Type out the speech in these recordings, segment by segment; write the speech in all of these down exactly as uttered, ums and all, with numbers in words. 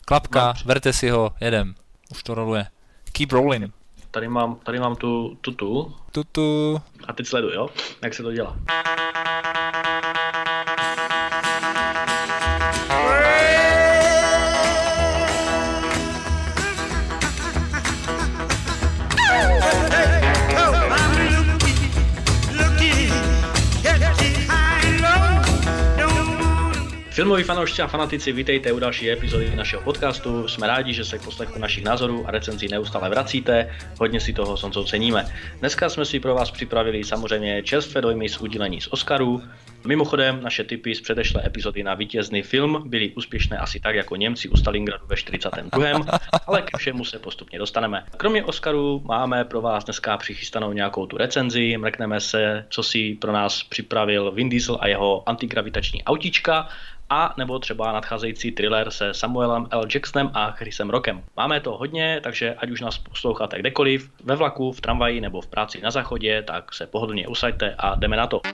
Klapka, Mám. verte si ho, jedem. Už to roluje. Keep rolling. Tady mám, tady mám tu, tu, tu. Tutu. A teď sleduj, jo? Jak se to dělá. Filmoví fanoušci a fanatici, vítejte u další epizody našeho podcastu. Jsme rádi, že se k poslechu našich názorů a recenzí neustále vracíte. Hodně si toho s Honzou ceníme. Dneska jsme si pro vás připravili samozřejmě čerstvé dojmy z udělení z Oscarů. Mimochodem, naše tipy z předešlé epizody na vítězný film byly úspěšné asi tak jako Němci u Stalingradu ve čtyřicátém druhém ale ke všemu se postupně dostaneme. Kromě Oscarů máme pro vás dneska přichystanou nějakou tu recenzi, mrkneme se, co si pro nás připravil Vin Diesel a jeho antigravitační autíčka, a nebo třeba nadcházející thriller se Samuelem L. Jacksonem a Chrisem Rockem. Máme to hodně, takže ať už nás posloucháte kdekoliv, ve vlaku, v tramvaji nebo v práci na záchodě, tak se pohodlně usaďte a jdeme na to.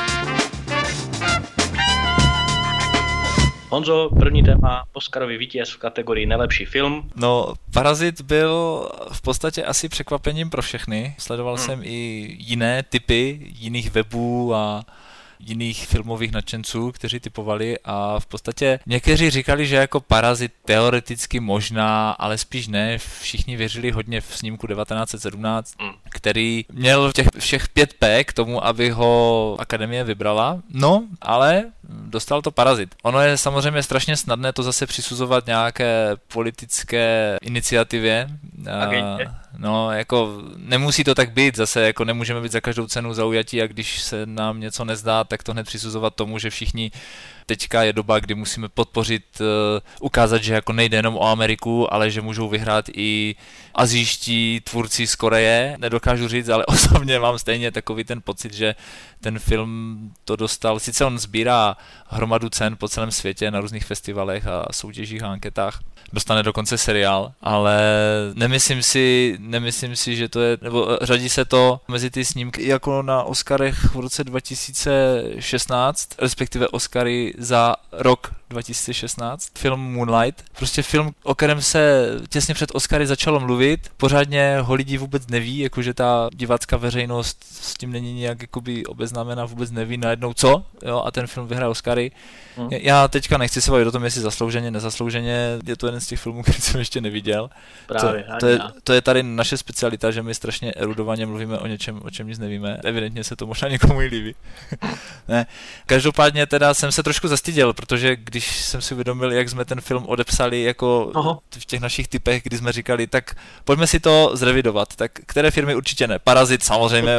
Honzo, první téma, Oscarový vítěz v kategorii nejlepší film. No, Parazit byl v podstatě asi překvapením pro všechny. Sledoval hmm. jsem i jiné typy, jiných webů a jiných filmových nadšenců, kteří typovali, a v podstatě někteří říkali, že jako Parazit teoreticky možná, ale spíš ne. Všichni věřili hodně v snímku devatenáct set sedmnáct, mm. který měl těch všech pět P k tomu, aby ho Akademie vybrala. No, ale dostal to Parazit. Ono je samozřejmě strašně snadné to zase přisuzovat nějaké politické iniciativě. Agentě. No, jako nemusí to tak být, zase jako nemůžeme být za každou cenu zaujatí, a když se nám něco nezdá, tak to hned přisuzovat tomu, že všichni teďka je doba, kdy musíme podpořit, uh, ukázat, že jako nejde jenom o Ameriku, ale že můžou vyhrát i asijští tvůrci z Koreje. Nedokážu říct, ale osobně mám stejně takový ten pocit, že ten film to dostal, sice on sbírá hromadu cen po celém světě na různých festivalech a soutěžích a anketách, dostane dokonce seriál, ale nemyslím si, nemyslím si, že to je, nebo řadí se to mezi ty snímky jako na Oscarech v roce dva tisíce šestnáct, respektive Oscary za rok dva tisíce šestnáct, film Moonlight. Prostě film, o kterém se těsně před Oscary začalo mluvit, pořádně ho lidi vůbec neví, jakože ta divácká veřejnost s tím není nějak jakoby obeznámená, vůbec neví najednou co, jo, a ten film vyhraje Oscary. Hmm. Já teďka nechci se bavit o tom, jestli zaslouženě, nezaslouženě, je to jeden z těch filmů, který jsem ještě neviděl. Právě, to, to, je, to je tady naše specialita, že my strašně erudovaně mluvíme o něčem, o čem nic nevíme. Evidentně se to možná někomu i líbí. Ne. Každopádně teda jsem se trošku zastyděl, protože když jsem si uvědomil, jak jsme ten film odepsali jako Aha. v těch našich typech, kdy jsme říkali, tak pojďme si to zrevidovat. Tak které firmy určitě ne? Parazit samozřejmě.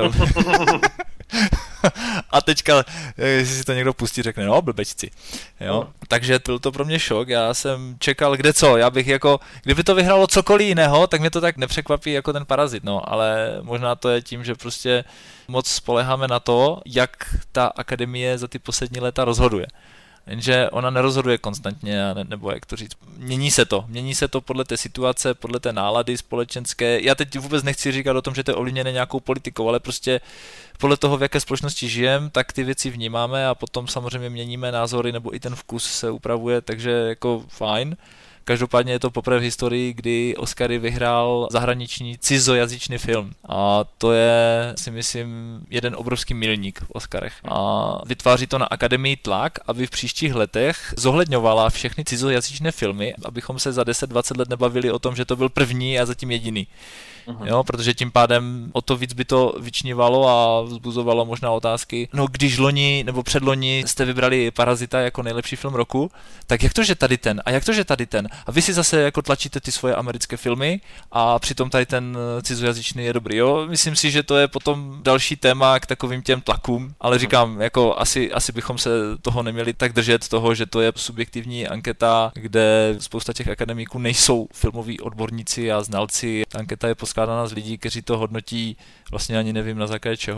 A teďka, jestli si to někdo pustí, řekne, no blbečci. Jo? No. Takže byl to pro mě šok, já jsem čekal, kde co, já bych jako, kdyby to vyhralo cokoliv jiného, tak mě to tak nepřekvapí jako ten Parazit, no, ale možná to je tím, že prostě moc spoléháme na to, jak ta Akademie za ty poslední léta rozhoduje. Jenže ona nerozhoduje konstantně, nebo jak to říct, mění se to, mění se to podle té situace, podle té nálady společenské. Já teď vůbec nechci říkat o tom, že to je ovlivněné nějakou politikou, ale prostě podle toho, v jaké společnosti žijeme, tak ty věci vnímáme a potom samozřejmě měníme názory, nebo i ten vkus se upravuje, takže jako fajn. Každopádně je to poprvé v historii, kdy Oscary vyhrál zahraniční cizojazyčný film. A to je, si myslím, jeden obrovský milník v Oscarech. A vytváří to na Akademii tlak, aby v příštích letech zohledňovala všechny cizojazyčné filmy, abychom se za deset dvacet let nebavili o tom, že to byl první a zatím jediný. Uhum. Jo, protože tím pádem o to víc by to vyčnívalo a vzbuzovalo možná otázky. No když loni nebo předloni jste vybrali Parazita jako nejlepší film roku, tak jak to, že tady ten a jak to, že tady ten? A vy si zase jako tlačíte ty svoje americké filmy a přitom tady ten cizojazyčný je dobrý, jo? Myslím si, že to je potom další téma k takovým těm tlakům, ale říkám, jako asi, asi bychom se toho neměli tak držet, toho, že to je subjektivní anketa, kde spousta těch akademiků nejsou filmoví odborníci a znalci. Ta anketa je skládaná z lidí, kteří to hodnotí, vlastně ani nevím na základě čeho.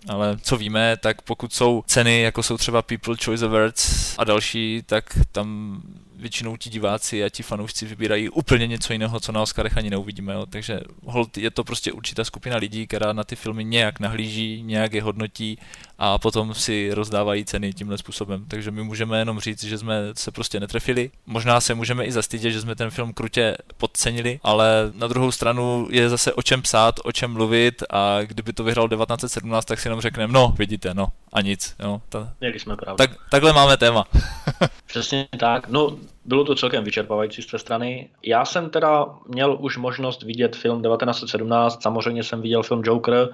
ale co víme, tak pokud jsou ceny, jako jsou třeba People Choice Awards a další, tak tam většinou ti diváci a ti fanoušci vybírají úplně něco jiného, co na Oscarech ani neuvidíme, jo. Takže hold, je to prostě určitá skupina lidí, která na ty filmy nějak nahlíží, nějak je hodnotí a potom si rozdávají ceny tímhle způsobem. Takže my můžeme jenom říct, že jsme se prostě netrefili. Možná se můžeme i zastydět, že jsme ten film krutě podcenili, ale na druhou stranu je zase o čem psát, o čem mluvit a kdyby to vyhrál devatenáct set sedmnáct, tak si jenom řekneme, no, vidíte, no, a nic. Jo. Ta... Měli jsme pravdu. Tak, takhle máme téma. Přesně tak. No, bylo to celkem vyčerpávající z té strany. Já jsem teda měl už možnost vidět film devatenáct set sedmnáct, samozřejmě jsem viděl film Joker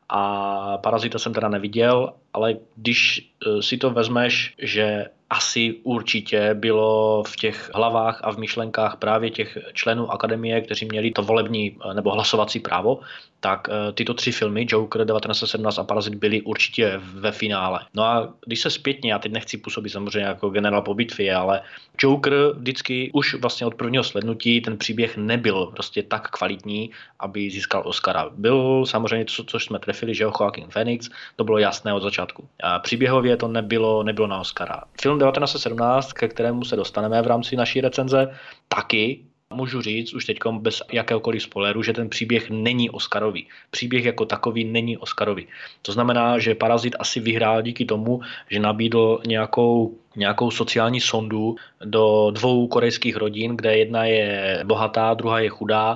a Parazita jsem teda neviděl, ale když si to vezmeš, že asi určitě bylo v těch hlavách a v myšlenkách právě těch členů akademie, kteří měli to volební nebo hlasovací právo, tak tyto tři filmy, Joker, devatenáct set sedmnáct a Parazit, byly určitě ve finále. No a když se zpětně, já teď nechci působit samozřejmě jako generál po bitvě, ale Joker vždycky už vlastně od prvního slednutí ten příběh nebyl prostě tak kvalitní, aby získal Oscara. Byl samozřejmě, co, což jsme trefili, že Joaquin Phoenix, to bylo jasné od začátku. A příběhově to nebylo, nebylo na Oscara. Film devatenáct set sedmnáct, ke kterému se dostaneme v rámci naší recenze, taky můžu říct už teď bez jakéhokoliv spoileru, že ten příběh není Oscarový. Příběh jako takový není Oscarový. To znamená, že Parazit asi vyhrál díky tomu, že nabídl nějakou, nějakou sociální sondu do dvou korejských rodin, kde jedna je bohatá, druhá je chudá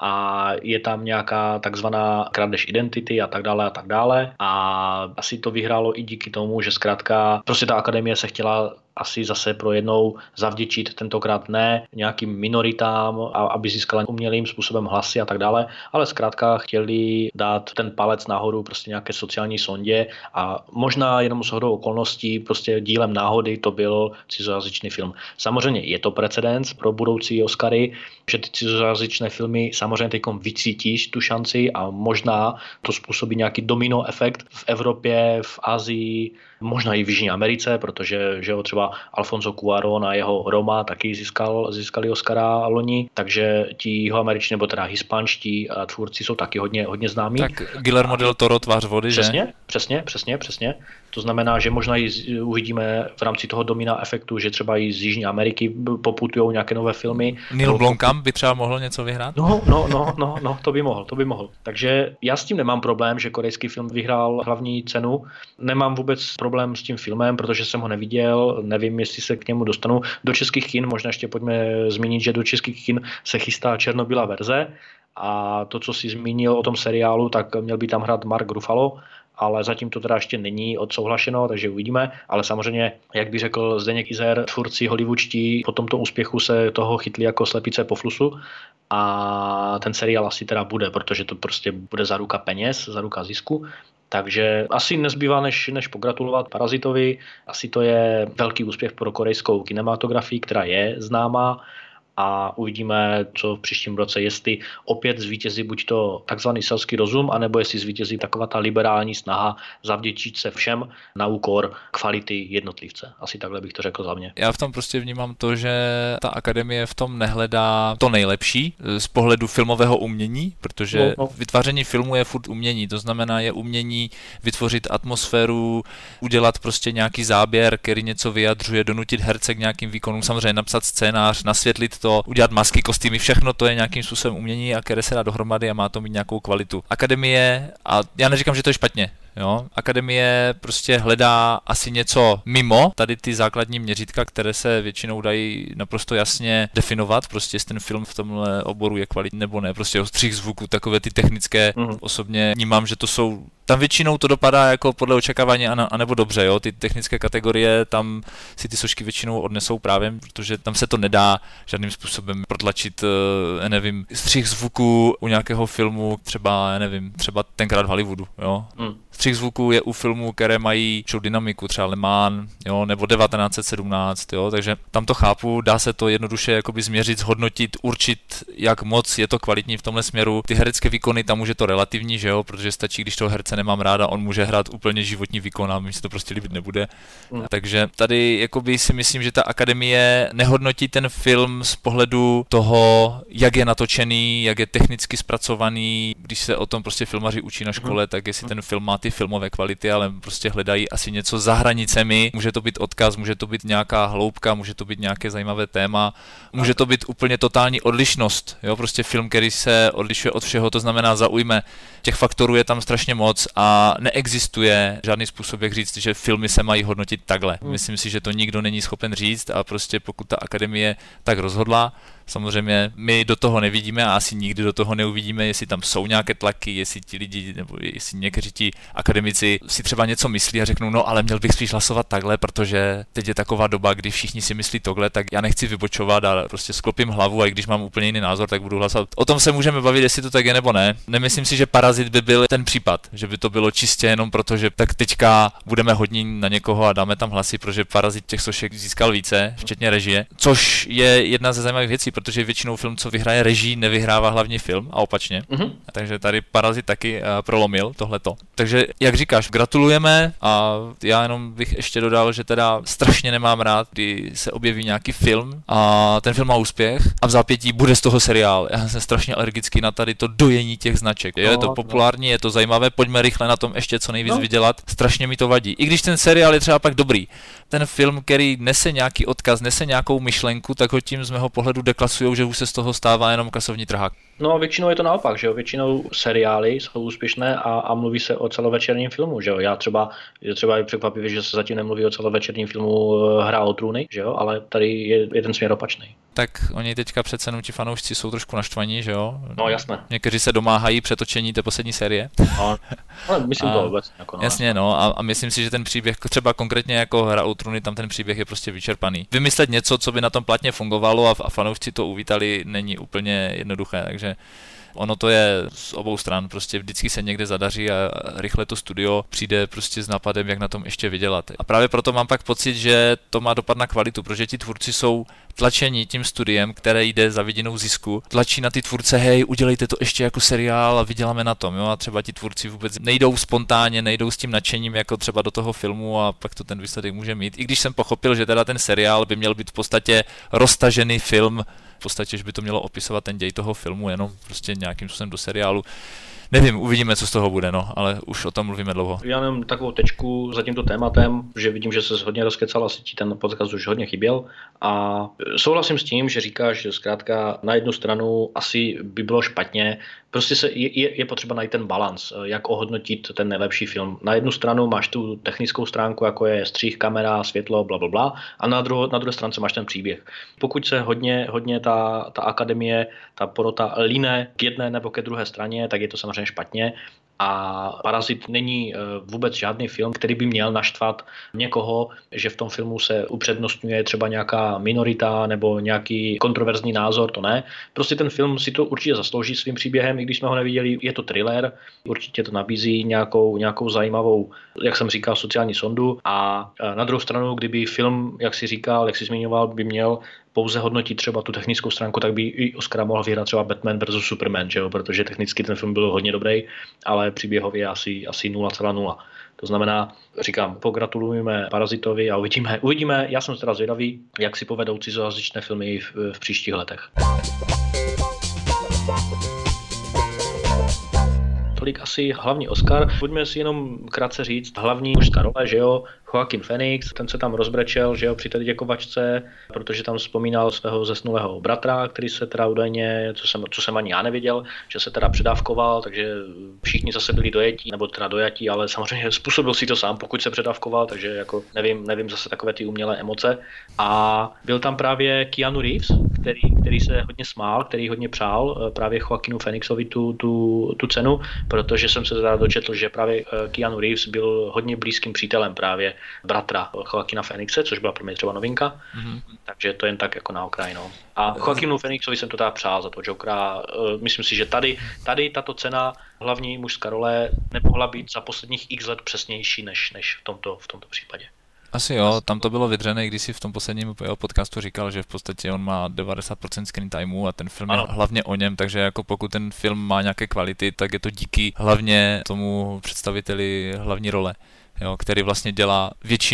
a je tam nějaká takzvaná krádež identity a tak dále a tak dále. A asi to vyhrálo i díky tomu, že zkrátka prostě ta akademie se chtěla asi zase pro jednou zavděčit, tentokrát ne nějakým minoritám, aby získala umělým způsobem hlasy a tak dále, ale zkrátka chtěli dát ten palec nahoru prostě nějaké sociální sondě a možná jenom shodou okolností, prostě dílem náhody to byl cizojazyčný film. Samozřejmě je to precedens pro budoucí Oscary, že ty cizojazyčné filmy samozřejmě teďkom vycítíš tu šanci a možná to způsobí nějaký domino efekt v Evropě, v Asii, možná i v Jižní Americe, protože že jo, třeba Alfonso Cuarón a jeho Roma taky získal, získali Oscara loni, takže ti jihoameričtí nebo teda hispánští tvůrci jsou taky hodně, hodně známí. Tak Guillermo del Toro, Tvář vody, přesně, že? Přesně, přesně, přesně. To znamená, že možná i uvidíme v rámci toho domina efektu, že třeba i z Jižní Ameriky poputujou nějaké nové filmy. Neil Blomkamp by třeba mohl něco vyhrát? No, no, no, no, no, to by mohl, to by mohl. Takže já s tím nemám problém, že korejský film vyhrál hlavní cenu. Nemám vůbec problém s tím filmem, protože jsem ho neviděl, nevím, jestli se k němu dostanu. Do českých kin, možná ještě pojďme zmínit, že do českých kin se chystá černobílá verze a to, co jsi zmínil o tom seriálu, tak měl by tam hrát Mark Ruffalo, ale zatím to teda ještě není odsouhlašeno, takže uvidíme, ale samozřejmě, jak by řekl Zdeněk Izer, tvůrci hollywoodští po tomto úspěchu se toho chytli jako slepice po flusu a ten seriál asi teda bude, protože to prostě bude za ruka peněz, za ruka zisku. Takže asi nezbývá, než, než pogratulovat Parazitovi. Asi to je velký úspěch pro korejskou kinematografii, která je známá. A uvidíme, co v příštím roce, jestli opět zvítězí buď to takzvaný selský rozum, anebo jestli zvítězí taková ta liberální snaha zavděčit se všem na úkor kvality jednotlivce. Asi takhle bych to řekl za mě. Já v tom prostě vnímám to, že ta akademie v tom nehledá to nejlepší z pohledu filmového umění, protože no, no. vytváření filmu je furt umění, to znamená je umění vytvořit atmosféru, udělat prostě nějaký záběr, který něco vyjadřuje, donutit herce k nějakým výkonům, samozřejmě napsat scénář, nasvětlit to, udělat masky, kostýmy, všechno to je nějakým způsobem umění a které se dá dohromady a má to mít nějakou kvalitu. Akademie, a já neříkám, že to je špatně, jo, akademie prostě hledá asi něco mimo tady ty základní měřítka, které se většinou dají naprosto jasně definovat, prostě jestli ten film v tomhle oboru je kvalitní nebo ne, prostě ostřih zvuku, takové ty technické, mm. osobně vnímám, že to jsou, tam většinou to dopadá jako podle očekávání anebo dobře, jo, ty technické kategorie, tam si ty sošky většinou odnesou právě, protože tam se to nedá žádným způsobem protlačit, já nevím, střih zvuku u nějakého filmu, třeba, já nevím, třeba tenkrát v Hollywoodu, jo. Mm. Střih zvuku je u filmů, které mají show dynamiku, třeba Le Mans, jo, nebo devatenáct set sedmnáct, jo, takže tam to chápu, dá se to jednoduše jakoby změřit, zhodnotit, určit, jak moc je to kvalitní v tomhle směru. Ty herecké výkony, tam už je to relativní, že jo, protože stačí, když toho herce nemám ráda, on může hrát úplně životní výkon a mi se to prostě líbit nebude. Mm. Takže tady jakoby si myslím, že ta akademie nehodnotí ten film z pohledu toho, jak je natočený, jak je technicky zpracovaný, když se o tom prostě filmaři učí na škole, mm. tak jestli ten film má ty filmové kvality, ale prostě hledají asi něco za hranicemi. Může to být odkaz, může to být nějaká hloubka, může to být nějaké zajímavé téma, může to být úplně totální odlišnost, jo, prostě film, který se odlišuje od všeho, to znamená zaujme. Těch faktorů je tam strašně moc a neexistuje žádný způsob, jak říct, že filmy se mají hodnotit takhle. Myslím si, že to nikdo není schopen říct a prostě pokud ta akademie tak rozhodla, samozřejmě my do toho nevidíme a asi nikdy do toho neuvidíme, jestli tam jsou nějaké tlaky, jestli ti lidi nebo jestli někteří ti akademici si třeba něco myslí a řeknou, no ale měl bych spíš hlasovat takhle, protože teď je taková doba, kdy všichni si myslí tohle, tak já nechci vybočovat a prostě sklopím hlavu a i když mám úplně jiný názor, tak budu hlasovat. O tom se můžeme bavit, jestli to tak je nebo ne. Nemyslím si, že Parazit by byl ten případ, že by to bylo čistě jenom proto, že tak teďka budeme hodní na někoho a dáme tam hlasy, protože Parazit těch sošek získal více, včetně režie, což je jedna ze zajímavých věcí, protože většinou film, co vyhraje režii, nevyhrává hlavní film a opačně. Mm-hmm. Takže tady Parazit taky uh, prolomil tohleto. Takže jak říkáš, gratulujeme a já jenom bych ještě dodal, že teda strašně nemám rád, kdy se objeví nějaký film a ten film má úspěch a v zápětí bude z toho seriál. Já jsem strašně alergický na tady to dojení těch značek. Je to populární, je to zajímavé, pojďme rychle na tom ještě co nejvíc no. vydělat. Strašně mi to vadí. I když ten seriál je třeba pak dobrý. Ten film, který nese nějaký odkaz, nese nějakou myšlenku, tak ho tím z mého pohledu deklasujou, že už se z toho stává jenom kasovní trhák. No a většinou je to naopak, že jo, většinou seriály jsou úspěšné a, a mluví se o celovečerním filmu, že jo, já třeba, je třeba i překvapivě, že se zatím nemluví o celovečerním filmu Hra o trůny, že jo, ale tady je, je ten směr opačný. Tak oni teďka přece jenom ti fanoušci jsou trošku naštvaní, že jo? No jasné. Někteří se domáhají přetočení té poslední série. No, ale myslím a, to vůbec. Jako no, jasně, no a, a myslím si, že ten příběh, třeba konkrétně jako Hra o trůny, tam ten příběh je prostě vyčerpaný. Vymyslet něco, co by na tom platně fungovalo a, a fanoušci to uvítali, není úplně jednoduché, takže ono to je z obou stran, prostě vždycky se někde zadaří a rychle to studio přijde prostě s nápadem, jak na tom ještě vydělat. A právě proto mám pak pocit, že to má dopad na kvalitu, protože ti tvůrci jsou tlačení tím studiem, které jde za vidinou zisku, tlačí na ty tvůrce, hej, udělejte to ještě jako seriál a vyděláme na tom, jo, a třeba ti tvůrci vůbec nejdou spontánně, nejdou s tím nadšením jako třeba do toho filmu a pak to ten výsledek může mít. I když jsem pochopil, že teda ten seriál by měl být v podstatě roztažený film, v podstatě, že by to mělo opisovat ten děj toho filmu, jenom prostě nějakým způsobem do seriálu. Nevím, uvidíme, co z toho bude, no, ale už o tom mluvíme dlouho. Já mám takovou tečku za tímto tématem, že vidím, že se hodně rozkecal, asi ti ten podcast už hodně chyběl a souhlasím s tím, že říkáš, že zkrátka na jednu stranu asi by bylo špatně, prostě se, je, je potřeba najít ten balans, jak ohodnotit ten nejlepší film. Na jednu stranu máš tu technickou stránku, jako je střih, kamera, světlo, blablabla, a na, druho, na druhé stránce máš ten příběh. Pokud se hodně, hodně ta, ta akademie, ta porota líne k jedné nebo ke druhé straně, tak je to samozřejmě špatně. A Parazit není vůbec žádný film, který by měl naštvat někoho, že v tom filmu se upřednostňuje třeba nějaká minorita nebo nějaký kontroverzní názor, to ne. Prostě ten film si to určitě zaslouží svým příběhem, i když jsme ho neviděli, je to thriller, určitě to nabízí nějakou, nějakou zajímavou, jak jsem říkal, sociální sondu. A na druhou stranu, kdyby film, jak si říkal, jak si zmiňoval, by měl pouze hodnotit třeba tu technickou stránku, tak by i Oscara mohl vyhrát třeba Batman versus Superman, že jo? Protože technicky ten film byl hodně dobrý, ale příběhově asi, asi nula celá nula. To znamená, říkám, pogratulujeme Parazitovi a uvidíme, uvidíme, já jsem teda zvědavý, jak si povedou cizojazyčné filmy v, v příštích letech. Tolik asi hlavní Oscar. Pojďme si jenom krátce říct, hlavní mužská role, že jo, Joaquin Phoenix, ten se tam rozbrečel, že jo, při té děkovačce, protože tam vzpomínal svého zesnulého bratra, který se teda údajně, co jsem, co jsem ani já nevěděl, že se teda předávkoval, takže všichni zase byli dojetí, nebo teda dojatí, ale samozřejmě způsobil si to sám, pokud se předávkoval, takže jako nevím, nevím zase takové ty umělé emoce. A byl tam právě Keanu Reeves, který, který se hodně smál, který hodně přál právě Joaquinu Phoenixovi tu, tu, tu cenu, protože jsem se teda dočetl, že právě Keanu Reeves byl hodně blízkým přítelem právě bratra Joaquina Phoenixe, což byla pro mě třeba novinka, mm-hmm. takže to jen tak jako na okraj. No. A Joaquinu Phoenixovi jsem to teda přál za to Jokera. Myslím si, že tady, tady tato cena, hlavní mužská role, nemohla být za posledních x let přesnější než, než v, tomto, v tomto případě. Asi jo, tam to bylo vydřené, když si v tom posledním podcastu říkal, že v podstatě on má devadesát procent screen timeu a ten film ano. je hlavně o něm, takže jako pokud ten film má nějaké kvality, tak je to díky hlavně tomu představiteli hlavní role, jo, který vlastně dělá většinu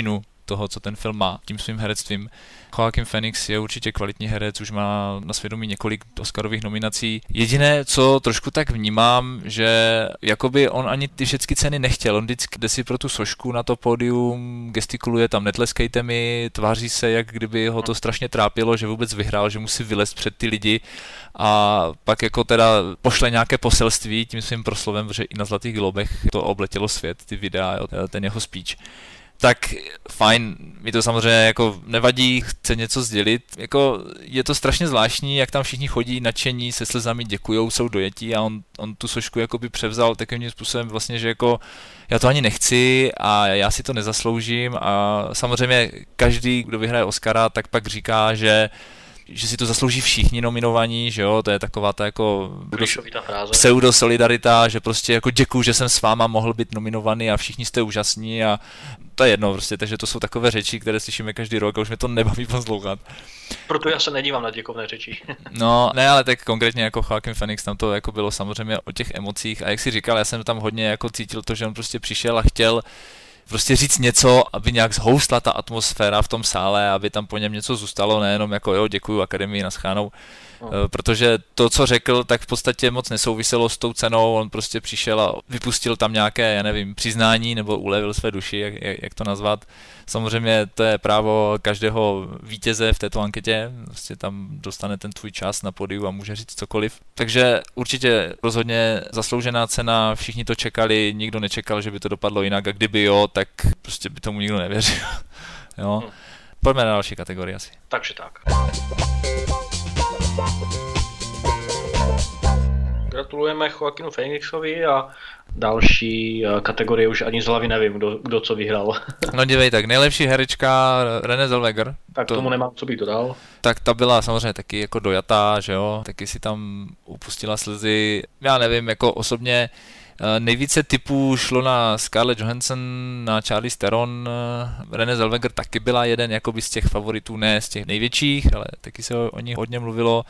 toho, co ten film má, tím svým herectvím. Joaquin Phoenix je určitě kvalitní herec, už má na svědomí několik Oscarových nominací. Jediné, co trošku tak vnímám, že jakoby on ani ty všechny ceny nechtěl, on vždycky jde si pro tu sošku na to pódium, gestikuluje tam, netleskejte mi, tváří se, jak kdyby ho to strašně trápilo, že vůbec vyhrál, že musí vylézt před ty lidi a pak jako teda pošle nějaké poselství tím svým proslovem, protože i na Zlatých globech to obletělo svět, ty videa, ten jeho speech. Tak fajn, mi to samozřejmě jako nevadí, chce něco sdělit, jako je to strašně zvláštní, jak tam všichni chodí nadšení, se slzami děkujou, jsou dojetí a on, on tu sošku jakoby převzal takovým způsobem vlastně, že jako já to ani nechci a já si to nezasloužím a samozřejmě každý, kdo vyhraje Oscara, tak pak říká, že že si to zaslouží všichni nominovaní, že jo, to je taková ta jako pseudo-solidarita, že prostě jako děkuju, že jsem s váma mohl být nominovaný a všichni jste úžasní a to je jedno prostě, takže to jsou takové řeči, které slyšíme každý rok a už mě to nebaví poslouchat. Proto já se nedívám na děkovné řeči. No, ne, ale tak konkrétně jako Joaquin Phoenix, tam to jako bylo samozřejmě o těch emocích a jak si říkal, já jsem tam hodně jako cítil to, že on prostě přišel a chtěl prostě říct něco, aby nějak zhoustla ta atmosféra v tom sále, aby tam po něm něco zůstalo, nejenom jako jo, děkuju Akademii, naschánou, no. Protože to, co řekl, tak v podstatě moc nesouviselo s tou cenou, on prostě přišel a vypustil tam nějaké, já nevím, přiznání nebo ulevil své duši, jak, jak to nazvat. Samozřejmě to je právo každého vítěze v této anketě, prostě tam dostane ten tvůj čas na pódiu a může říct cokoliv. Takže určitě rozhodně zasloužená cena, všichni to čekali, nikdo nečekal, že by to dopadlo jinak a kdyby jo, tak prostě by tomu nikdo nevěřil. Jo. Hmm. Pojďme na další kategorii asi. Takže tak. Gratulujeme Joaquinu Phoenixovi a další kategorie už ani z hlavy nevím, kdo, kdo co vyhrál. No dívej, tak nejlepší herečka Renée Zellweger. Tak to, tomu nemám, co bych dodal. Tak ta byla samozřejmě taky jako dojatá, že jo, taky si tam upustila slzy. Já nevím, jako osobně nejvíce typů šlo na Scarlett Johansson, na Charlize Theron, Renée Zellweger taky byla jeden jakoby z těch favoritů, ne z těch největších, ale taky se o nich hodně mluvilo.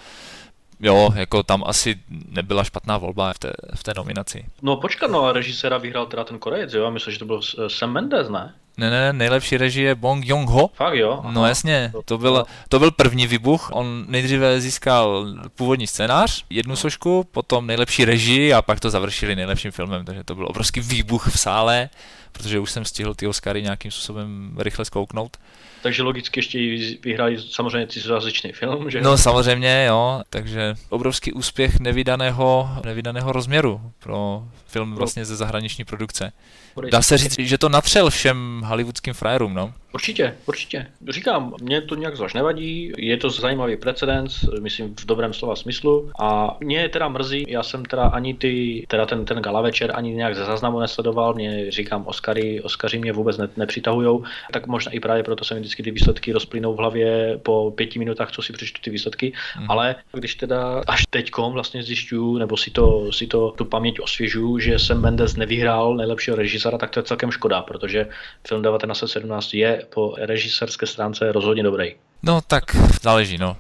Jo, jako tam asi nebyla špatná volba v té, v té nominaci. No počkat, no a režiséra vyhrál teda ten Korejec, jo? Myslím, že to byl Sam Mendes, ne? Ne, ne, nejlepší režie je Bong Joon-ho. Fakt jo? Aha. No jasně, to byl, to byl první výbuch, on nejdříve získal původní scénář, jednu sošku, potom nejlepší režii a pak to završili nejlepším filmem, takže to byl obrovský výbuch v sále, protože už jsem stihl ty Oscary nějakým způsobem rychle zkouknout. Takže logicky ještě vyhráli samozřejmě cizojazyčný film, že? No samozřejmě, jo, takže obrovský úspěch nevydaného, nevydaného rozměru pro film vlastně ze zahraniční produkce. Dá se říct, že to natřel všem hollywoodským frajerům, no? Určitě, určitě. Říkám, mě to nějak zvlášť nevadí, je to zajímavý precedens, myslím v dobrém slova smyslu a mě teda mrzí, já jsem teda ani ty, teda ten, ten gala večer ani nějak ze záznamu nesledoval, mě říkám, Oscary, Oscaři mě vůbec ne, nepřitahujou, tak možná i právě proto se mi vždycky ty výsledky rozplynou v hlavě po pěti minutách, co si přečtu ty výsledky, mm. ale když teda až teďkom vlastně zjišťuju, nebo si to, si to tu paměť osvěžuju, že Sam Mendes nevyhrál nejlepšího režiséra, tak to je celkem škoda, protože film devatenáct set sedmnáct je po režisérské stránce rozhodně dobrý. No tak záleží, no.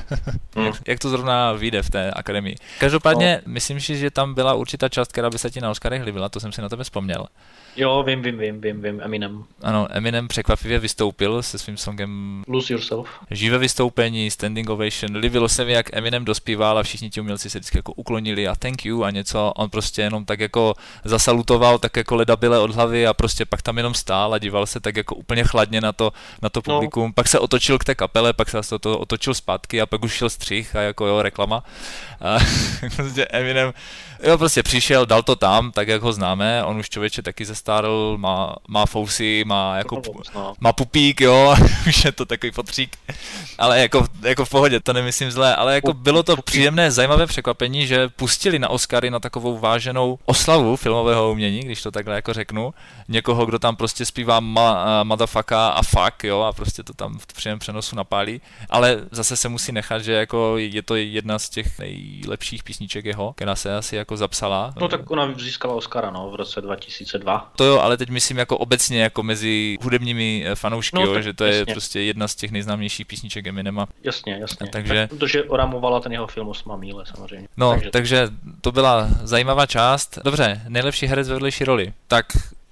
hmm. Jak to zrovna vyjde v té akademii. Každopádně no. Myslím si, že tam byla určitá část, která by se ti na Oscarech líbila, to jsem si na tebe vzpomněl. Jo, vím, vím, vím, vím, vím, Eminem. Ano, Eminem překvapivě vystoupil se svým songem Lose Yourself. Živé vystoupení, standing ovation, líbilo se mi, jak Eminem dospíval a všichni ti umělci se vždycky jako uklonili a thank you a něco, on prostě jenom tak jako zasalutoval, tak jako ledabile od hlavy a prostě pak tam jenom stál a díval se tak jako úplně chladně na to, na to publikum, no. Pak se otočil k té kapele, pak se to otočil zpátky a pak už šel střih a jako jo, reklama. A prostě Eminem, jo, prostě přišel, dal to tam, tak jak ho známe, on už člověče taky zestárl, má, má fousy, má jako, no. Má pupík, jo, už je to takový potřík, ale jako, jako v pohodě, to nemyslím zlé, ale jako bylo to příjemné, zajímavé překvapení, že pustili na Oscary na takovou váženou oslavu filmového umění, když to takhle jako řeknu, někoho, kdo tam prostě zpívá ma, motherfucker a fuck, jo, a prostě to tam v přímém přenosu napálí, ale zase se musí nechat, že jako je to jedna z těch nejlepších písniček jeho, která se asi jako zapsala. No tak ona získala Oscara, no, v roce dva tisíce dva. To jo, ale teď myslím jako obecně, jako mezi hudebními fanoušky, no, jo, že to jasně. Je prostě jedna z těch nejznámějších písniček Eminema. Jasně, jasně. Takže... Tak, protože oramovala ten jeho film Osma míle, samozřejmě. No, takže... takže to byla zajímavá část. Dobře, nejlepší herec ve vedlejší roli. Tak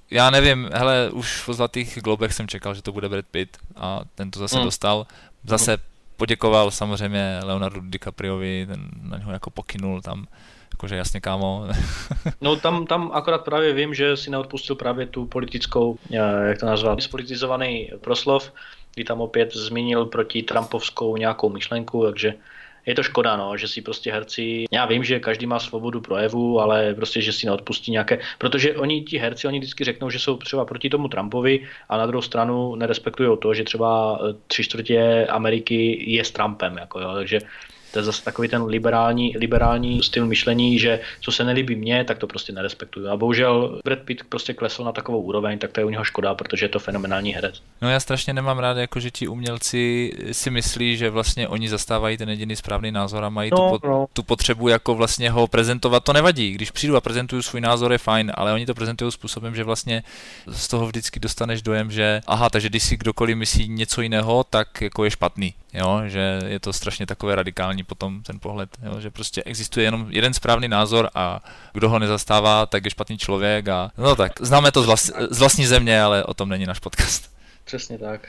já nevím, hele, už v Zlatých globech jsem čekal, že to bude Brad Pitt a ten to zase mm. dostal. Zase poděkoval samozřejmě Leonardo DiCapriovi, ten na něho jako pokynul tam, jakože jasně kámo. No tam, tam akorát právě vím, že si neodpustil právě tu politickou, jak to nazvat, spolitizovaný proslov, kdy tam opět zmínil proti Trumpovskou nějakou myšlenku, takže je to škoda, no, že si prostě herci, já vím, že každý má svobodu projevu, ale prostě, že si neodpustí nějaké, protože oni, ti herci, oni vždycky řeknou, že jsou třeba proti tomu Trumpovi a na druhou stranu nerespektují to, že třeba tři čtvrtě Ameriky je s Trumpem, jako jo, takže to je zase takový ten liberální, liberální styl myšlení, že co se nelíbí mně, tak to prostě nerespektuju. A bohužel Brad Pitt prostě klesl na takovou úroveň, tak to je u něho škoda, protože je to fenomenální herec. No já strašně nemám rád, jako že ti umělci si myslí, že vlastně oni zastávají ten jediný správný názor a mají no, tu, no. tu potřebu jako vlastně ho prezentovat. To nevadí, když přijdu a prezentuju svůj názor, je fajn, ale oni to prezentují způsobem, že vlastně z toho vždycky dostaneš dojem, že aha, takže když si kdokoliv myslí něco jiného, tak jako je špatný. Jo, že je to strašně takové radikální potom ten pohled, jo, že prostě existuje jenom jeden správný názor a kdo ho nezastává, tak je špatný člověk a no tak, známe to z, vlast, z vlastní země, ale o tom není náš podcast. Přesně tak.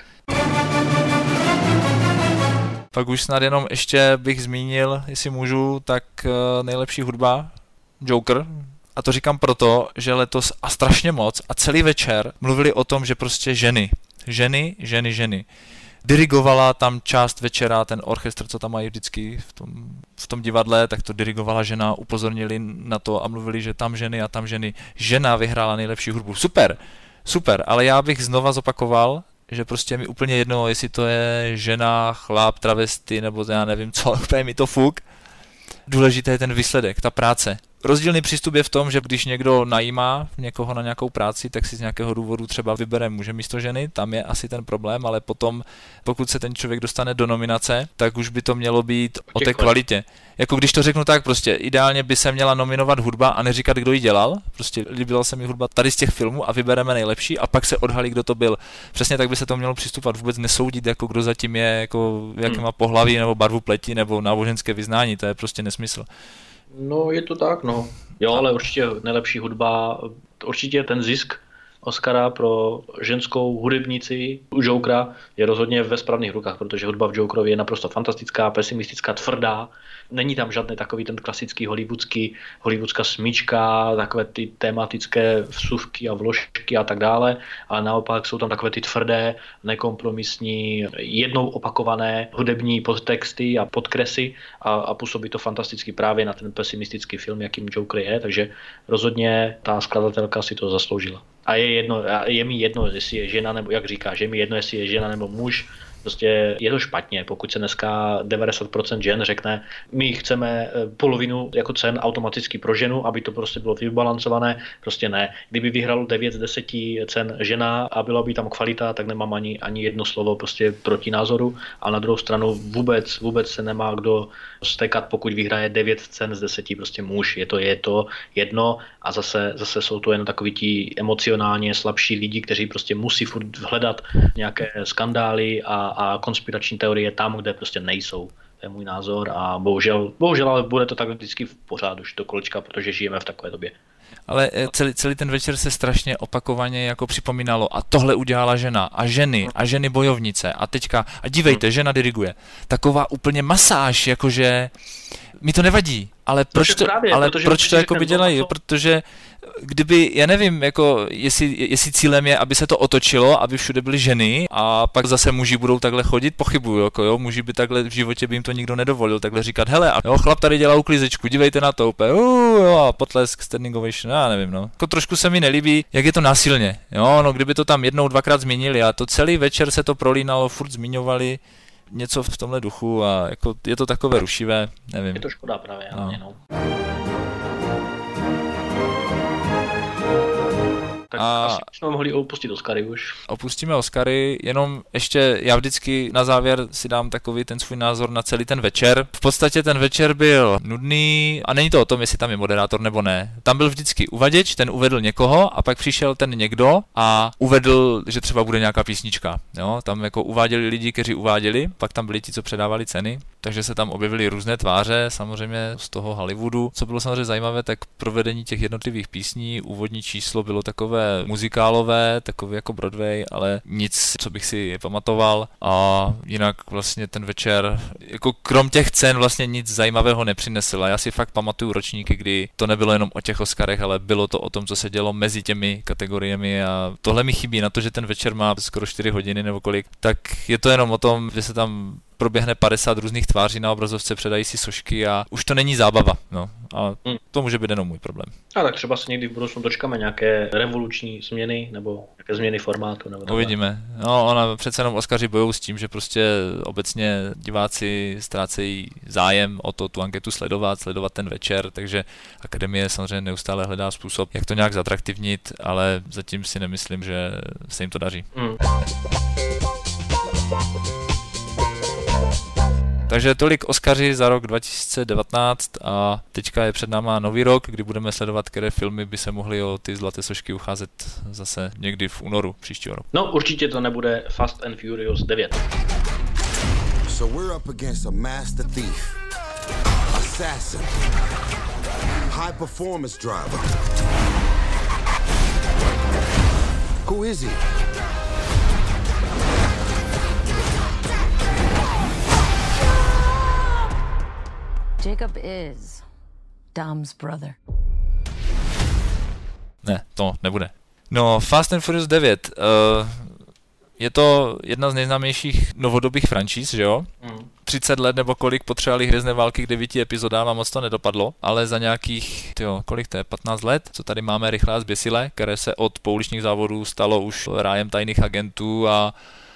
Pak už snad jenom ještě bych zmínil, jestli můžu, tak nejlepší hudba, Joker. A to říkám proto, že letos a strašně moc a celý večer mluvili o tom, že prostě ženy, ženy, ženy, ženy. Dirigovala tam část večera, ten orchestr, co tam mají vždycky v tom, v tom divadle, tak to dirigovala žena, upozornili na to a mluvili, že tam ženy a tam ženy. Žena vyhrála nejlepší hudbu. Super, super, ale já bych znova zopakoval, že prostě mi úplně jedno, jestli to je žena, chlap, travesty, nebo já nevím co, úplně mi to fuk. Důležité je ten výsledek, ta práce. Rozdílný přístup je v tom, že když někdo najímá někoho na nějakou práci, tak si z nějakého důvodu třeba vybere muže místo ženy, tam je asi ten problém, ale potom, pokud se ten člověk dostane do nominace, tak už by to mělo být o té kvalitě. Jako když to řeknu tak, prostě ideálně by se měla nominovat hudba a neříkat, kdo ji dělal, prostě líbila se mi hudba tady z těch filmů a vybereme nejlepší a pak se odhalí, kdo to byl. Přesně tak by se to mělo přistupovat, vůbec nesoudit, jako kdo zatím je, jako jaké má pohlaví nebo barvu pleti nebo náboženské vyznání, to je prostě nesmysl. No, je to tak, no. Jo, ale určitě nejlepší hudba, určitě ten zisk Oscara pro ženskou hudebnici u Jokera je rozhodně ve správných rukách, protože hudba v Jokerovi je naprosto fantastická, pesimistická, tvrdá. Není tam žádný takový ten klasický hollywoodský, hollywoodská smyčka, takové ty tematické vsuvky a vložky a tak dále, ale naopak jsou tam takové ty tvrdé, nekompromisní, jednou opakované hudební podtexty a podkresy a, a působí to fantasticky právě na ten pesimistický film, jakým Joker je, takže rozhodně ta skladatelka si to zasloužila. A je jedno, je mi jedno, jestli je žena, nebo jak říkáš, je mi jedno, jestli je žena nebo muž, prostě je to špatně, pokud se dneska devadesát procent žen řekne, my chceme polovinu jako cen automaticky pro ženu, aby to prostě bylo vybalancované, prostě ne. Kdyby vyhralo devět z deseti cen žena a byla by tam kvalita, tak nemám ani, ani jedno slovo prostě proti názoru a na druhou stranu vůbec, vůbec se nemá kdo stekat, pokud vyhraje devět cen z deseti prostě muž, je to, je to jedno a zase, zase jsou to jen takoví ti emocionálně slabší lidi, kteří prostě musí furt hledat nějaké skandály a a konspirační teorie tam, kde prostě nejsou. To je můj názor a bohužel, bohužel ale bude to tak vždycky v pořádu do kolečka, protože žijeme v takové době. Ale celý, celý ten večer se strašně opakovaně jako připomínalo a tohle udělala žena a ženy a ženy bojovnice a teďka a dívejte, žena diriguje. Taková úplně masáž, jakože mi to nevadí, ale proč to, právě, ale proč to jako by dělají, protože kdyby, já nevím, jako jestli, jestli cílem je, aby se to otočilo, aby všude byly ženy a pak zase muži budou takhle chodit, pochybuju, jako jo, muži by takhle v životě by jim to nikdo nedovolil, takhle říkat, hele, a jo, chlap tady dělá uklízečku, dívejte na to úplně, uh, jo, a potlesk, standing ovation, já nevím, no. Jako trošku se mi nelíbí, jak je to násilně, jo, no, kdyby to tam jednou, dvakrát zmínili a to celý večer se to prolínalo, furt zmiňovali něco v tomhle duchu a jako je to takové rušivé, nevím. Je to škoda právě, no. no. Tak a asi jsme mohli opustit Oscary už. Opustíme Oscary, jenom ještě já vždycky na závěr si dám takový ten svůj názor na celý ten večer. V podstatě ten večer byl nudný a není to o tom, jestli tam je moderátor nebo ne. Tam byl vždycky uvaděč, ten uvedl někoho a pak přišel ten někdo a uvedl, že třeba bude nějaká písnička. Jo? Tam jako uváděli lidi, kteří uváděli, pak tam byli ti, co předávali ceny. takže se tam objevily různé tváře, samozřejmě z toho Hollywoodu. Co bylo samozřejmě zajímavé, tak provedení těch jednotlivých písní, úvodní číslo bylo takové muzikálové, takové jako Broadway, ale nic, co bych si pamatoval, a jinak vlastně ten večer, jako krom těch cen vlastně nic zajímavého nepřinesl. A já si fakt pamatuju ročníky, kdy to nebylo jenom o těch Oscarech, ale bylo to o tom, co se dělo mezi těmi kategoriemi, a tohle mi chybí na to, že ten večer má skoro čtyři hodiny nebo kolik, tak je to jenom o tom, že se tam proběhne padesát různých tváří na obrazovce, předají si sošky a už to není zábava, no. A to může být jenom můj problém. A tak třeba se někdy v budoucnu dočkáme nějaké revoluční změny nebo nějaké změny formátu. Nebo uvidíme. No, ona přece jenom Oscaři bojují s tím, že prostě obecně diváci ztrácejí zájem o to tu anketu sledovat, sledovat ten večer, takže Akademie samozřejmě neustále hledá způsob, jak to nějak zatraktivnit, ale zatím si nemyslím, že se jim to daří. Hmm. Takže tolik Oscaři za rok dva tisíce devatenáct a teďka je před náma nový rok, kdy budeme sledovat, které filmy by se mohly o ty zlaté sošky ucházet zase někdy v únoru příštího roku. No určitě to nebude Fast and Furious devět. So we're up against a master thief, assassin, high performance driver. Who is he? Jacob is Dom's brother. Ne, to nebude. No, Fast and Furious devět. Uh, je to jedna z nejznámějších novodobých franšíz, že jo? Mm. třicet let nebo kolik potřebovali Hvězdné války k devíti epizodám a moc to nedopadlo, ale za nějakých, tyjo, kolik to je, patnáct let, co tady máme Rychlé a zběsilé, které se od pouličních závodů stalo už rájem tajných agentů a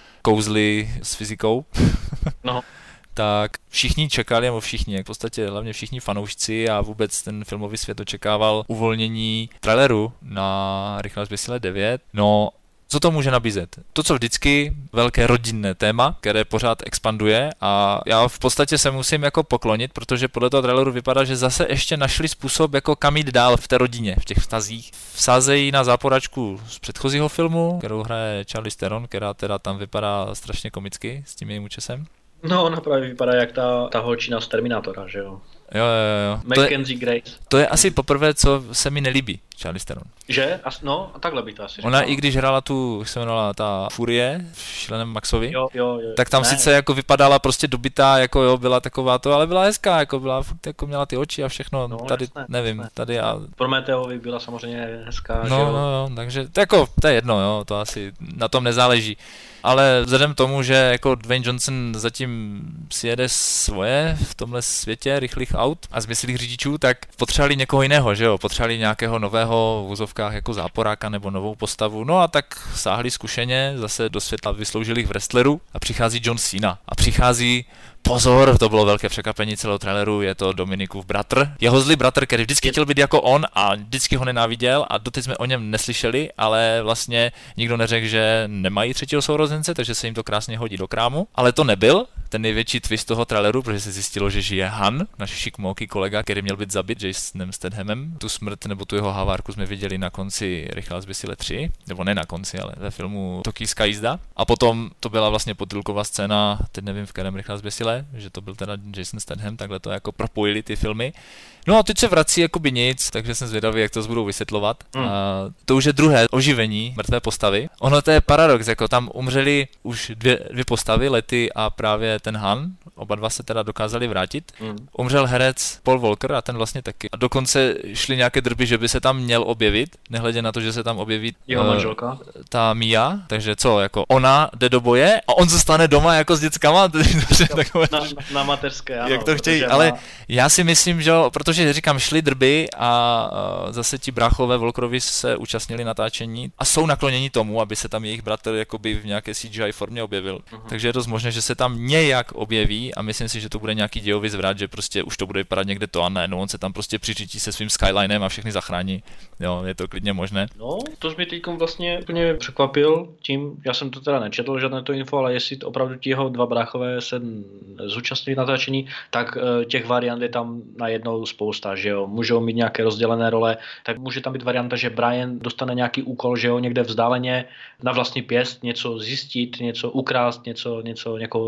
kouzly s fyzikou. No. Tak všichni čekali, nebo všichni, jak v podstatě hlavně všichni fanoušci a vůbec ten filmový svět očekával uvolnění traileru na Rychlé zběsilé devět. No, co to může nabízet? To, co vždycky, velké rodinné téma, které pořád expanduje, a já v podstatě se musím jako poklonit, protože podle toho traileru vypadá, že zase ještě našli způsob, jako kam jít dál v té rodině, v těch vztazích. Vsázejí na záporačku z předchozího filmu, kterou hraje Charlize Theron, která teda tam vypadá strašně komicky s tím jejím účesem. No, ona právě vypadá jak ta, ta holčina z Terminátora, že jo? Jo, jo, jo. Mackenzie Grace. To je asi poprvé, co se mi nelíbí Charlize Theron. Že? No, takhle by to asi Ona říkala. I když hrála tu, jak se jmenovala, ta Furie v Šíleném Maxovi, jo, jo, jo. tak tam ne. Sice jako vypadala prostě dobitá, jako jo, byla taková to, ale byla hezká, jako byla, jako měla ty oči a všechno, no, tady jasné, nevím, jasné. Tady a... Prometeovi byla samozřejmě hezká, no, že jo? No, no, takže to jako, to je jedno, jo, to asi na tom nezáleží. Ale vzhledem k tomu, že jako Dwayne Johnson zatím si jede svoje v tomhle světě rychlých aut a zběsilých řidičů, tak potřebovali někoho jiného, že jo? Potřebovali nějakého nového v úzovkách jako záporáka nebo novou postavu. No a tak sáhli zkušeně, zase do světla vysloužilých wrestlerů a přichází John Cena. A přichází, pozor, to bylo velké překvapení celého traileru, je to Dominikův bratr. Jeho zlý bratr, který vždycky chtěl být jako on a vždycky ho nenáviděl a doteď jsme o něm neslyšeli, ale vlastně nikdo neřekl, že nemají třetího sourozence, takže se jim to krásně hodí do krámu. Ale to nebyl ten největší twist toho traileru, protože se zjistilo, že žije Han, náš šikmóký kolega, který měl být zabit Jasonem Stathamem. Tu smrt nebo tu jeho havárku jsme viděli na konci Rychlé a zběsilé tři, nebo ne na konci, ale ve filmu Tokijská jízda. A potom to byla vlastně potýlková scéna, teď nevím v kterém Rychlé a zběsilé, že to byl teda Jason Statham, takhle to jako propojili ty filmy. No a teď se vrací jakoby nic, takže jsem zvědavý, jak to budou vysvětlovat. Mm. A to už je druhé oživení mrtvé postavy. Ono to je paradox, jako tam umřeli už dvě, dvě postavy, Letty a právě ten Han, oba dva se teda dokázali vrátit. Mm. Umřel herec Paul Walker a ten vlastně taky. A dokonce šly nějaké drby, že by se tam měl objevit, nehledě na to, že se tam objeví jeho manželka. Uh, ta Mia, takže co, jako ona jde do boje a on zůstane doma jako s dětskama. Takové, na, na mateřské, ano. Jak to chtějí, ale má... já si myslím, že protože říkám, šly drby a uh, zase ti bráchové Volkerovi se účastnili natáčení a jsou nakloněni tomu, aby se tam jejich bratr jakoby v nějaké C G I formě objevil. Uh-huh. Takže je dost možné, že se tam nějak objeví a myslím si, že to bude nějaký dějový zvrat, že prostě už to bude vypadat někde to a ne, no on se tam prostě přiřítí se svým skylinem a všechny zachrání. Jo, je to klidně možné. No, to jsi mi teďkom vlastně úplně překvapil tím, já jsem to teda nečetl, žádné to info, ale jestli to opravdu ti jeho dva bráchové se zúčastnili natáčení, tak těch variant je tam najednou spousta, že jo, můžou mít nějaké rozdělené role, tak může tam být varianta, že Brian dostane nějaký úkol, že jo, někde vzdáleně na vlastní pěst něco zjistit, něco ukrást, něco, něco někoho sejmout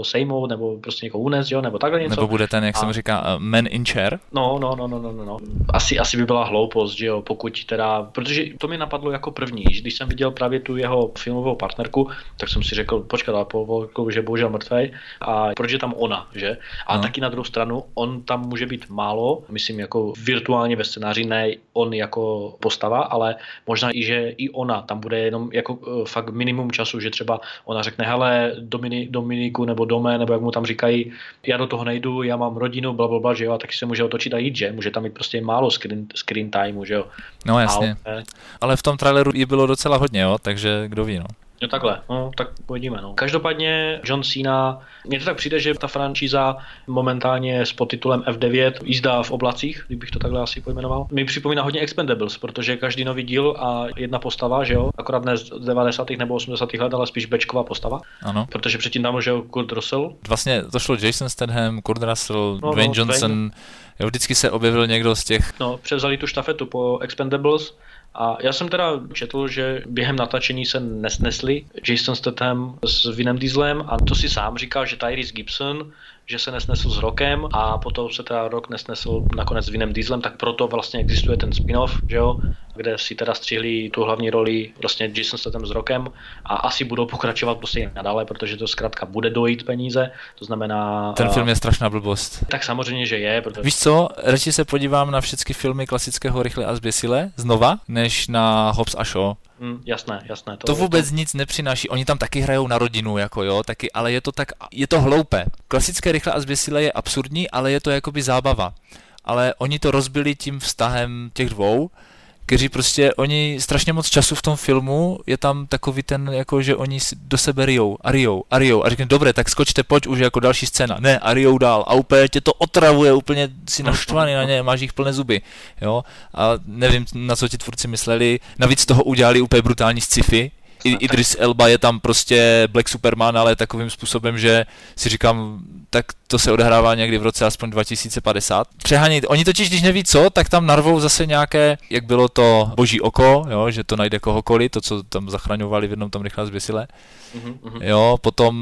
zabít, nebo prostě někoho unést, jo, nebo takhle něco. Nebo bude ten, jak a... jsem říká, uh, man in chair? No, no, no, no, no, no. Asi, asi by byla hloupost, že jo, pokud teda, protože to mi napadlo jako první, když jsem viděl právě tu jeho filmovou partnerku, tak jsem si řekl, počkat, ale po, že bohužel mrtvej, a proč je tam ona, že? A no. Taky na druhou stranu, on tam může být málo, myslím jako virtuálně ve scénáři, ne on jako postava, ale možná i, že i ona tam bude jenom jako uh, fakt minimum času, že třeba ona řekne, hele, Domini, Dominiku nebo Dome, nebo jak mu tam říkají, já do toho nejdu, já mám rodinu, blablabla, že jo, a taky se může otočit a jít, že? Může tam mít prostě málo screen, screen timeu, že jo. No jasně, ale, ale v tom traileru jí bylo docela hodně, jo, takže kdo ví, no. No takhle, no tak uvidíme, no. Každopádně John Cena, mně to tak přijde, že ta franšíza momentálně s podtitulem F devět, jízda v oblacích, kdybych to takhle asi pojmenoval, mi připomíná hodně Expendables, protože každý nový díl a jedna postava, že jo, akorát ne z devadesátých nebo osmdesátých let, ale spíš bečková postava. Ano. Protože předtím tam že Kurt Russell. Vlastně to šlo Jason Statham, Kurt Russell, no, Dwayne no, Johnson, Dwayne. Jo, vždycky se objevil někdo z těch. No, převzali tu štafetu po Expendables. A já jsem teda četl, že během natáčení se nesnesli Jason Statham s Vinem Dieselem a to si sám říkal, že Tyrese Gibson, že se nesnesl s Rockem a potom se teda Rock nesnesl nakonec s Vinem Dieselem, tak proto vlastně existuje ten spin-off, že jo, kde si teda střihli tu hlavní roli vlastně Jason Statham s Rockem a asi budou pokračovat prostě nadále, protože to zkrátka bude dojít peníze, to znamená... Ten film je strašná blbost. Tak samozřejmě, že je, protože... Víš co, radši se podívám na všechny filmy klasického Rychle a zběsile znova, než na Hobbs a Shaw. Mm, jasné, jasné. To, to vůbec to... nic nepřináší. Oni tam taky hrajou na rodinu, jako jo, taky, ale je to tak, je to hloupé. Klasické Rychle a zběsile je absurdní, ale je to jakoby zábava. Ale oni to rozbili tím vztahem těch dvou, kteří prostě, oni strašně moc času v tom filmu, je tam takový ten, jako že oni do sebe rijou a rijou a rijou a řekne, dobré, tak skočte, pojď už jako další scéna, ne, a rijou dál a úplně tě to otravuje, úplně si naštvaný na ně, máš jich plné zuby, jo, a nevím, na co ti tvůrci mysleli, navíc z toho udělali úplně brutální sci-fi. Idris Elba je tam prostě Black Superman, ale takovým způsobem, že si říkám, tak to se odehrává někdy v roce aspoň dva tisíce padesát. Přehánějí, oni totiž, když neví co, tak tam narvou zase nějaké, jak bylo to Boží oko, jo, že to najde kohokoliv, to, co tam zachraňovali v jednom tam Rychle a zběsile. Mm-hmm. Jo, potom,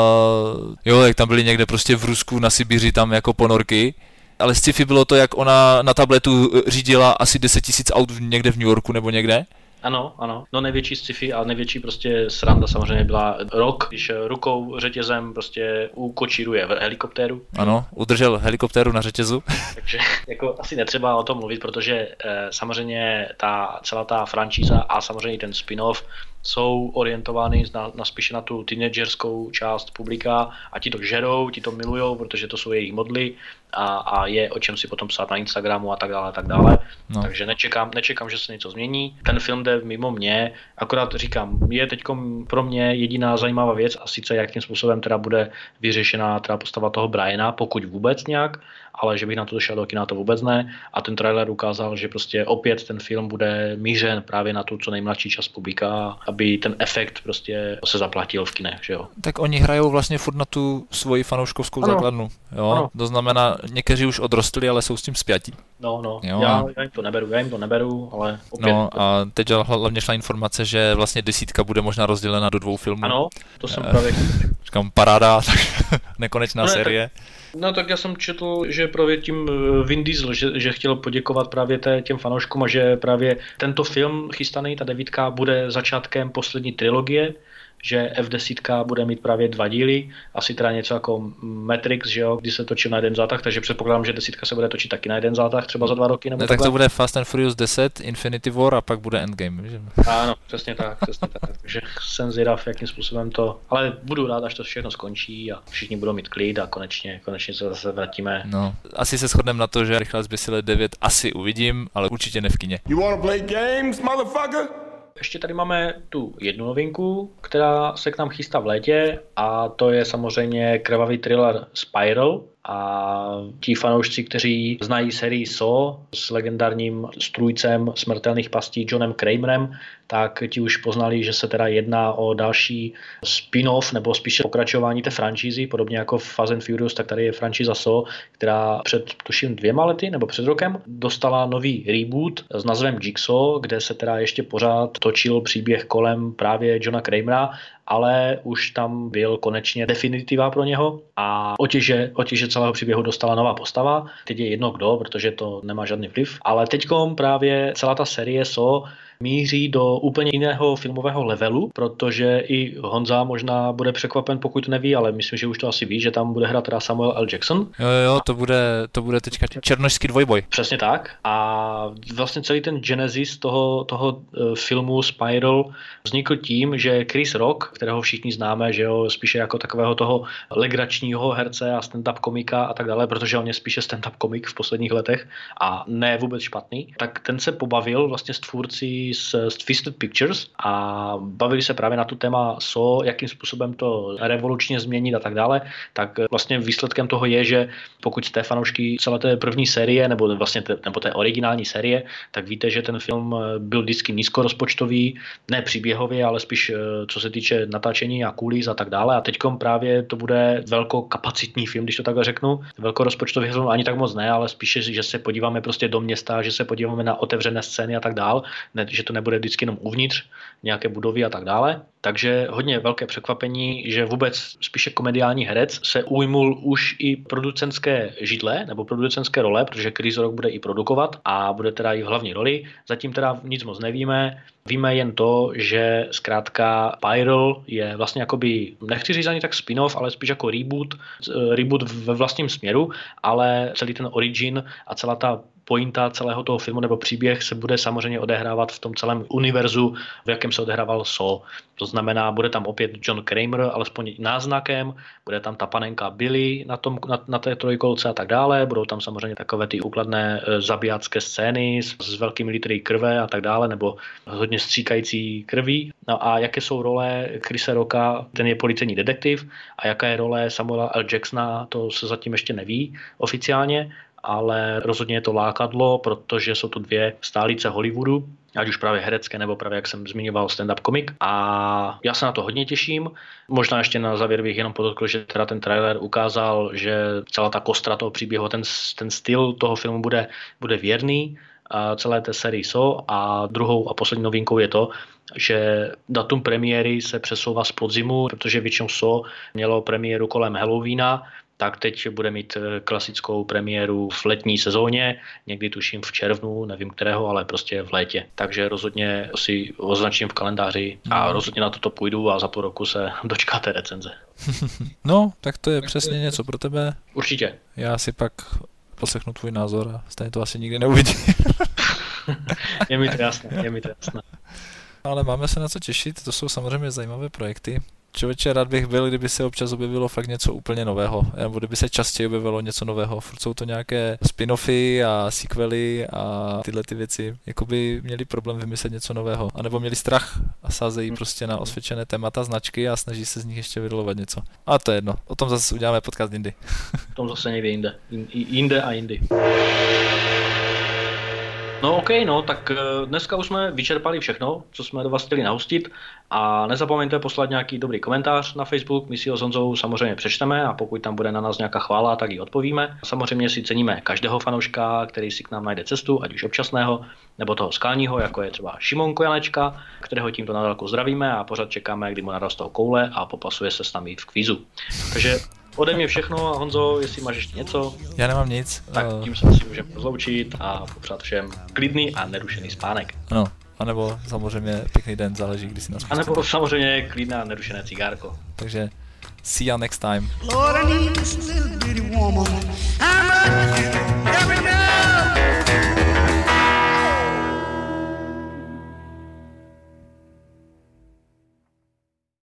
uh, jo, jak tam byli někde prostě v Rusku, na Sibiři, tam jako ponorky. Ale sci-fi bylo to, jak ona na tabletu řídila asi deset tisíc aut někde v New Yorku nebo někde. Ano, ano. No největší sci-fi a největší prostě sranda samozřejmě byla Rock, když rukou řetězem prostě ukočíruje v helikoptéru. Ano, udržel helikoptéru na řetězu. Takže jako asi netřeba o tom mluvit, protože eh, samozřejmě ta celá ta franšíza a samozřejmě ten spin-off jsou orientovány na, na spíše na tu teenagerskou část publika a ti to žerou, ti to milujou, protože to jsou jejich modly a, a je o čem si potom psát na Instagramu a tak dále, a tak dále. No. Takže nečekám, nečekám, že se něco změní. Ten film jde mimo mě, akorát říkám, je teďkom pro mě jediná zajímavá věc a sice jakým způsobem teda bude vyřešená teda postava toho Briana, pokud vůbec nějak, ale že bych na to došel do kina, to vůbec ne. A ten trailer ukázal, že prostě opět ten film bude mířen právě na tu co nejmladší část publika, aby ten efekt prostě se zaplatil v kinech, že jo. Tak oni hrajou vlastně furt na tu svoji fanouškovskou ano. základnu, jo. Ano. To znamená, někteří už odrostli, ale jsou s tím spjatí. No, no, jo, já, a... já jim to neberu, já jim to neberu, ale opět... No a teď hlavně šla informace, že vlastně desítka bude možná rozdělena do dvou filmů. Ano, to jsem právě... Říkám, paráda, tak nekonečná no, ne, série. Tak... No tak já jsem četl, že právě tím Vin Diesel, že, že chtěl poděkovat právě té, těm fanouškům a že právě tento film chystaný, ta devítka, bude začátkem poslední trilogie, že F deset bude mít právě dva díly, asi teda něco jako Matrix, že jo, kdy se točil na jeden zátah, takže předpokládám, že desítka se bude točit taky na jeden zátah, třeba za dva roky. Nebo ne, tak to bude Fast and Furious deset, Infinity War a pak bude Endgame, že? Ano, přesně tak, přesně tak, takže jsem zvědav, jakým způsobem to, ale budu rád, až to všechno skončí a všichni budou mít klid a konečně, konečně se zase vrátíme. No, asi se shodneme na to, že Rychle a zběsile devět asi uvidím, ale určitě ne v kině. You wanna play games, motherfucker? Ještě tady máme tu jednu novinku, která se k nám chystá v létě a to je samozřejmě krvavý thriller Spiral. A ti fanoušci, kteří znají sérii Saw s legendárním strůjcem smrtelných pastí Johnem Kramerem, tak ti už poznali, že se teda jedná o další spin-off nebo spíše pokračování té franšízy, podobně jako v Fast and Furious, tak tady je franšíza Saw, která před tuším dvěma lety nebo před rokem dostala nový reboot s názvem Jigsaw, kde se teda ještě pořád točil příběh kolem právě Johna Kramera ale už tam byl konečně definitiva pro něho a otěže, otěže celého příběhu dostala nová postava. Teď je jedno kdo, protože to nemá žádný vliv, ale teďkom právě celá ta série Saw míří do úplně jiného filmového levelu, protože i Honza možná bude překvapen, pokud neví, ale myslím, že už to asi ví, že tam bude hrát teda Samuel L. Jackson. Jo, jo, to bude, to bude teďka černošský dvojboj. Přesně tak. A vlastně celý ten genesis toho, toho filmu Spiral vznikl tím, že Chris Rock, kterého všichni známe, že jo, spíše jako takového toho legračního herce a stand-up komika a tak dále, protože on je spíše stand-up komik v posledních letech a ne vůbec špatný, tak ten se pobavil vlastně s tvůrci z Twisted Pictures a bavili se právě na tu téma Saw, jakým způsobem to revolučně změnit a tak dále, tak vlastně výsledkem toho je, že pokud jste fanoušky celé té první série, nebo vlastně té, nebo té originální série, tak víte, že ten film byl vždycky nízkorozpočtový, ne příběhově, ale spíš co se týče natáčení a kulis a tak dále. A teďkom právě to bude velkokapacitní film, když to takhle řeknu. Velkorozpočtový film ani tak moc ne, ale spíše, že se podíváme prostě do města, že se podíváme na otevřené scény a tak dále, ne, že to nebude vždycky jenom uvnitř nějaké budovy a tak dále. Takže hodně velké překvapení, že vůbec spíše komediální herec se ujmul už i producentské židle nebo producentské role, protože Chris Rock bude i produkovat a bude teda i v hlavní roli. Zatím teda nic moc nevíme. Víme jen to, že zkrátka Spiral je vlastně jakoby, nechci říct ani tak spin-off, ale spíš jako reboot, reboot ve vlastním směru, ale celý ten origin a celá ta pointa celého toho filmu nebo příběh se bude samozřejmě odehrávat v tom celém univerzu, v jakém se odehrával Saw. To znamená, bude tam opět John Kramer, alespoň náznakem, bude tam ta panenka Billy na, tom, na, na té trojkolce a tak dále, budou tam samozřejmě takové ty úkladné e, zabijácké scény s, s velkými litry krve a tak dále, nebo hodně stříkající krví. No a jaké jsou role Chrisa Rocka, ten je policejní detektiv, a jaká je role Samuela L. Jacksona, to se zatím ještě neví oficiálně, ale rozhodně je to lákadlo, protože jsou to dvě stálice Hollywoodu, ať už právě herecké, nebo právě, jak jsem zmiňoval, stand-up komik. A já se na to hodně těším. Možná ještě na závěr bych jenom podotkl, že teda ten trailer ukázal, že celá ta kostra toho příběhu, ten, ten styl toho filmu bude, bude věrný a celé té sérii Saw. A druhou a poslední novinkou je to, že datum premiéry se přesouvá z podzimu, protože většinou Saw mělo premiéru kolem Halloweena, tak teď bude mít klasickou premiéru v letní sezóně, někdy tuším v červnu, nevím kterého, ale prostě v létě. Takže rozhodně si označím v kalendáři a rozhodně na toto půjdu a za půl roku se dočkáte recenze. No, tak to je přesně něco pro tebe. Určitě. Já si pak poslechnu tvůj názor a stejně to asi nikdy neuvidím. Je mi to jasné, je mi to jasné. Ale máme se na co těšit, to jsou samozřejmě zajímavé projekty. Člověče, rád bych byl, kdyby se občas objevilo fakt něco úplně nového, nebo kdyby se častěji objevilo něco nového. Furt jsou to nějaké spin-offy a sequely a tyhle ty věci. Jakoby měli problém vymyslet něco nového, anebo měli strach a sázejí prostě na osvědčené témata, značky a snaží se z nich ještě vyrolovat něco. A to je jedno, o tom zase uděláme podcast jindy. O tom zase někdy jinde, jinde a jindy. No ok, no, tak dneska už jsme vyčerpali všechno, co jsme do vás chtěli nahostit a nezapomeňte poslat nějaký dobrý komentář na Facebook, my si ho s Honzou samozřejmě přečteme a pokud tam bude na nás nějaká chvála, tak ji odpovíme. Samozřejmě si ceníme každého fanouška, který si k nám najde cestu, ať už občasného, nebo toho skálního, jako je třeba Šimon Kojanečka, kterého tímto nadálku zdravíme a pořád čekáme, kdy mu narostou koule a popasuje se s námi v kvízu. Takže ode mě všechno a Honzo, jestli máš ještě něco? Já nemám nic. Tak tím se asi můžeme rozloučit a popřát všem klidný a nerušený spánek. Ano, anebo samozřejmě pěkný den, záleží, kdy si nás pustíte. A nebo samozřejmě klidné a nerušené cigárko. Takže see you next time. Lord, I need this little bitty woman.